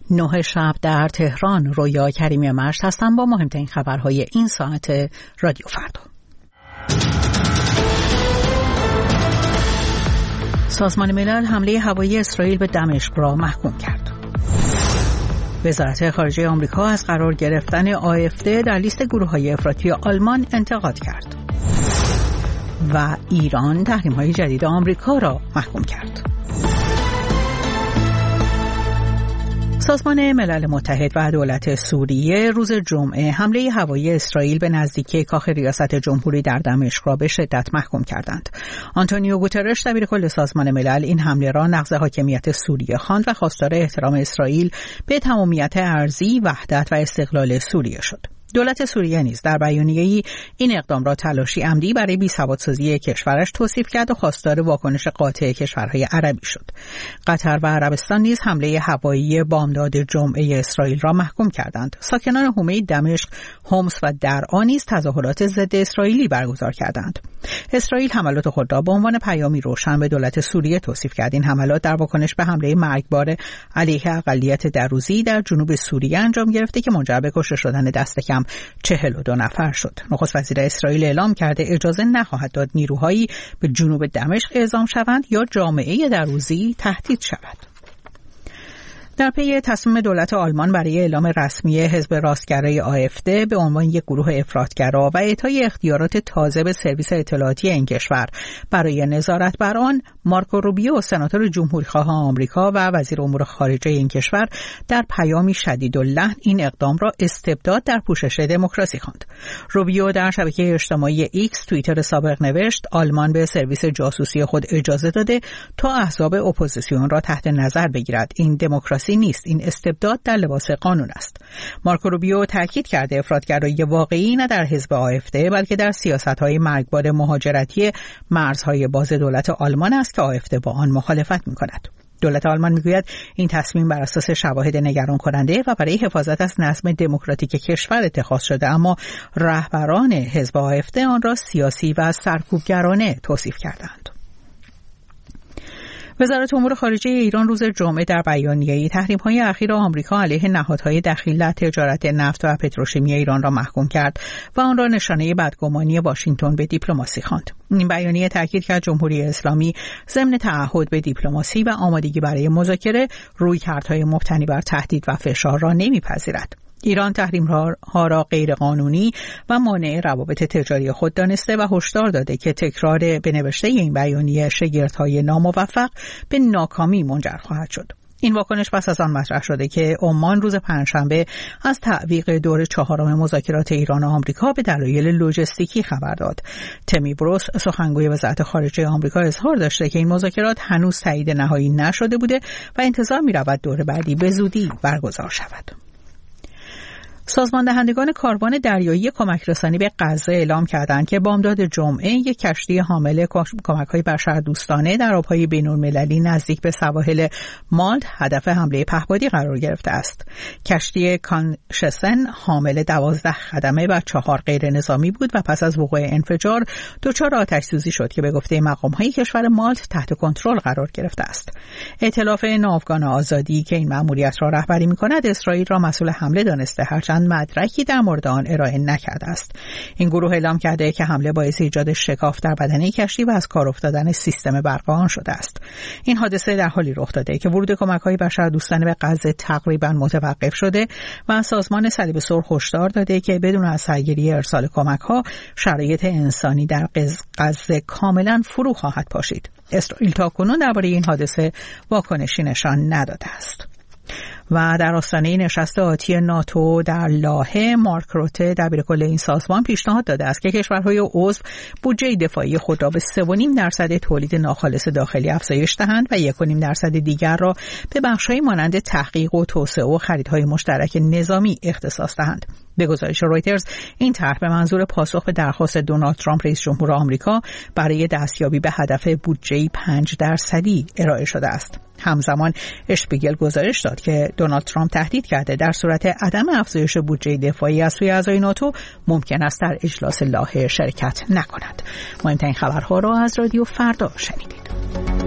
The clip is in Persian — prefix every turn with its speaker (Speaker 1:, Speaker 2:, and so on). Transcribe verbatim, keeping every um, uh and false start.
Speaker 1: نه شب در تهران. رویا کریمی مشت هستم با مهمترین خبرهای این ساعت رادیو فردا. سازمان ملل حمله هوایی اسرائیل به دمشق را محکوم کرد. وزارت خارجه آمریکا از قرار گرفتن آفد در لیست گروه‌های افراطی آلمان انتقاد کرد. و ایران تحریم‌های جدید آمریکا را محکوم کرد. سازمان ملل متحد و دولت سوریه روز جمعه حمله هوایی اسرائیل به نزدیکی کاخ ریاست جمهوری در دمشق را به شدت محکوم کردند. آنتونیو گوترش دبیر کل سازمان ملل این حمله را نقض حاکمیت سوریه خواند و خواستار احترام اسرائیل به تمامیت ارضی، وحدت و استقلال سوریه شد. دولت سوریه نیز در بیانیه‌ای این اقدام را تلاشی عمدی برای بی‌سوادسازی کشورش توصیف کرد و خواستار واکنش قاطع کشورهای عربی شد. قطر و عربستان نیز حمله هوایی بامداد جمعه اسرائیل را محکوم کردند. ساکنان حومه دمشق، حمص و درعا نیز تظاهرات ضد اسرائیلی برگزار کردند. اسرائیل حملات خود را به عنوان پیامی روشن به دولت سوریه توصیف کرد. این حملات در واکنش به حمله مرگبار علیه اقلیت دروزی در جنوب سوریه انجام گرفته که منجر به کشته شدن دست کم چهل و دو نفر شد. نخست وزیر اسرائیل اعلام کرده اجازه نخواهد داد نیروهایی به جنوب دمشق اعزام شوند یا جامعه دروزی تهدید شود. در پی تصمیم دولت آلمان برای اعلام رسمی حزب راستگرای آفد به عنوان یک گروه افراطگرا و اعطای اختیارات تازه به سرویس اطلاعاتی این کشور برای نظارت بر آن، مارکو روبیو، سناتور جمهوریخواه آمریکا و وزیر امور خارجه این کشور در پیامی شدیداللحن این اقدام را استبداد در پوشش دموکراسی خواند. روبیو در شبکه اجتماعی ایکس توییتر سابق نوشت آلمان به سرویس جاسوسی خود اجازه داده تا احزاب اپوزیسیون را تحت نظر بگیرد. این دموکراسی نیست، این استبداد در لباس قانون است. مارکو روبیو تاکید کرده افراطگرایی واقعی نه در حزب آفد بلکه در سیاست‌های مرگبار مهاجرتی مرزهای باز دولت آلمان است که آفد با آن مخالفت می‌کند. دولت آلمان میگوید این تصمیم بر اساس شواهد نگران کننده و برای حفاظت از نظم دموکراتیک کشور اتخاذ شده، اما رهبران حزب آفد آن را سیاسی و سرکوبگرانه توصیف کردند. وزارت امور خارجه ایران روز جمعه در بیانیه‌ای تحریم‌های اخیر آمریکا علیه نهادهای دخیل در تجارت نفت و پتروشیمی ایران را محکوم کرد و آن را نشانه بدگمانی واشنگتن به دیپلماسی خواند. این بیانیه تاکید کرد جمهوری اسلامی ضمن تعهد به دیپلماسی و آمادگی برای مذاکره رویکردهای مبتنی بر تهدید و فشار را نمی‌پذیرد. ایران تحریم‌ها را غیرقانونی و مانع روابط تجاری خود دانسته و هشدار داده که تکرار به نوشته این بیانیه شگردهای ناموفق به ناکامی منجر خواهد شد. این واکنش پس از آن مطرح شده که عمان روز پنجشنبه از تعویق دور چهارم مذاکرات ایران و آمریکا به دلایل لوجستیکی خبر داد. تمی بروس، سخنگوی وزارت خارجه آمریکا، اظهار داشته که این مذاکرات هنوز تایید نهایی نشده بوده و انتظار می‌رود دور بعدی به زودی برگزار شود. سازمان دهندگان کاروان دریایی کمک رسانی به غزه اعلام کردند که بامداد جمعه یک کشتی حامل کمک‌های بشردوستانه در آب‌های بین‌المللی نزدیک به سواحل مالت هدف حمله پهپادی قرار گرفته است. کشتی کانشسن حامل دوازده خدمه و چهار غیر نظامی بود و پس از وقوع انفجار دچار آتش‌سوزی شد که به گفته مقام‌های کشور مالت تحت کنترل قرار گرفته است. ائتلاف ناوگان آزادی که این مأموریت را رهبری می‌کند، اسرائیل را مسئول حمله دانسته، هرچند مدرکی در مورد آن ارائه نکرده است. این گروه اعلام کرده که حمله باعث ایجاد شکاف در بدنه کشتی و از کار افتادن سیستم برق آن شده است. این حادثه در حالی رخ داده که ورود کمک‌های بشردوستانه به غزه تقریباً متوقف شده و سازمان صلیب سرخ هشدار داده که بدون از سرگیری ارسال کمک‌ها شرایط انسانی در غزه کاملاً فرو خواهد پاشید. اسرائیل تاکنون درباره این حادثه واکنشی نشان نداده است. و در آستانه نشست آتی ناتو در لاهه، مارک روته دبیر کل این سازمان پیشنهاد داده است که کشورهای عضو بودجه دفاعی خود را به سه و نیم درصد تولید ناخالص داخلی افزایش دهند و یک و نیم درصد دیگر را به بخش‌های مانند تحقیق و توسعه و خریدهای مشترک نظامی اختصاص دهند. به گزارش رویترز این طرح به منظور پاسخ به درخواست دونالد ترامپ رئیس جمهور آمریکا برای دستیابی به هدف بودجه پنج درصدی ارائه شده است. همزمان اشپیگل گزارش داد که دونالد ترامپ تهدید کرده در صورت عدم افزایش بودجه دفاعی از سوی اعضای ناتو ممکن است در اجلاس لاهه شرکت نکند. مهمترین خبرها را از رادیو فردا شنیدید.